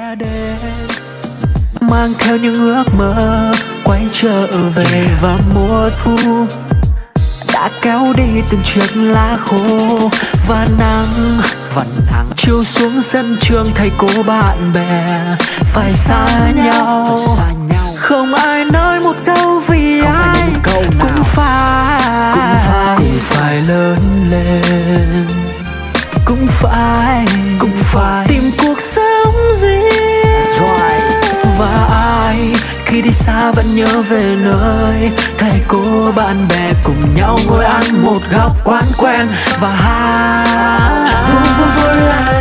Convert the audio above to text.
đã đến, mang theo những ước mơ quay trở về. Và mùa thu đã kéo đi từng chiếc lá khô, và nắng chiếu xuống sân trường. Thầy cô bạn bè phải xa nhau, không ai nói một câu vì ai cũng phải lớn lên, cũng phải tìm cuộc sống riêng. Và ai khi đi xa vẫn nhớ về nơi thầy cô bạn bè cùng nhau ngồi ăn một góc quán quen và hát vui vui vui lên.